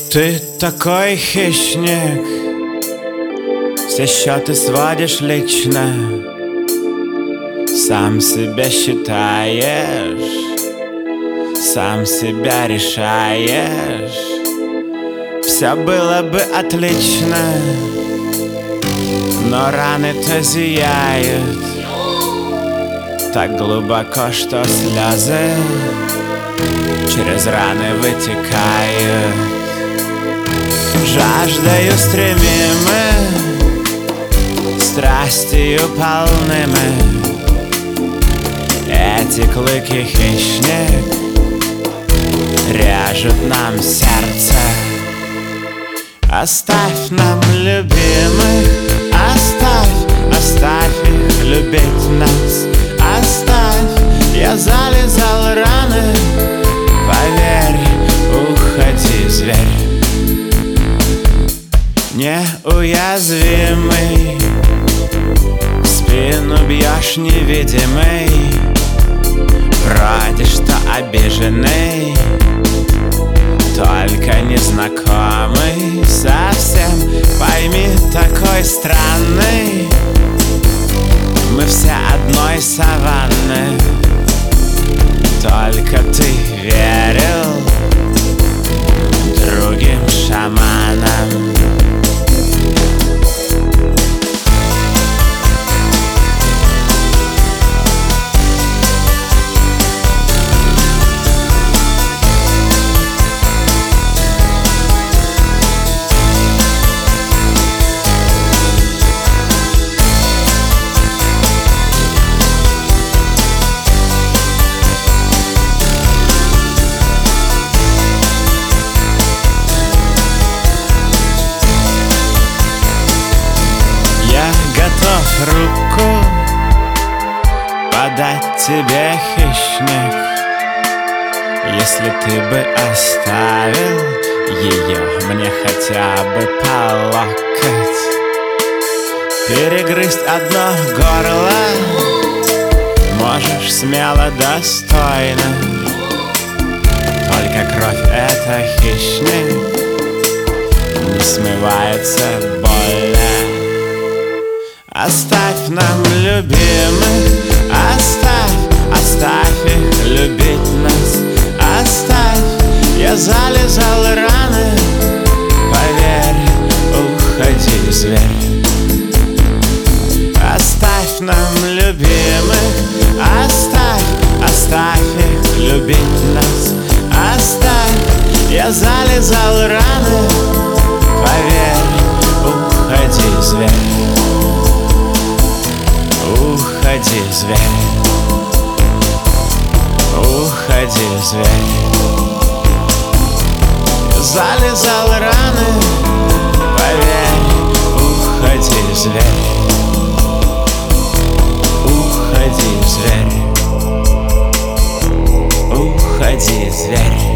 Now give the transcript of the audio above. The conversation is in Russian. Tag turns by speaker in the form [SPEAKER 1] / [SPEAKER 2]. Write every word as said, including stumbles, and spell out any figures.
[SPEAKER 1] Ты такой хищник, все счеты сводишь лично, сам себя считаешь, сам себя решаешь. Все было бы отлично, но раны-то зияют так глубоко, что слезы через раны вытекают. Жаждою стремимы, страстью полны мы. Эти клыки хищник режут нам сердце. Оставь нам любимых, оставь, оставь их любить нас. Оставь, я залезал раны, поверь, уходи, зверь. Неуязвимый, в спину бьешь невидимый, вроде что обиженный, только незнакомый совсем. Пойми, такой странный, мы все одной саванны, только ты верил другим шаманам. Руку подать тебе, хищник, если ты бы оставил ее мне хотя бы по локоть. Перегрызть одно горло можешь смело, достойно, только кровь — это хищник, не смывается больно. Оставь нам любимых, оставь, оставь их любить нас. Оставь, я залезал раны, поверь, уходи, зверь. Оставь нам любимых, оставь, оставь их любить нас. Оставь, я залезал раны, поверь, уходи, зверь. Уходи, зверь, уходи, зверь. Залезал раны, поверь, уходи, зверь. Уходи, зверь, уходи, зверь.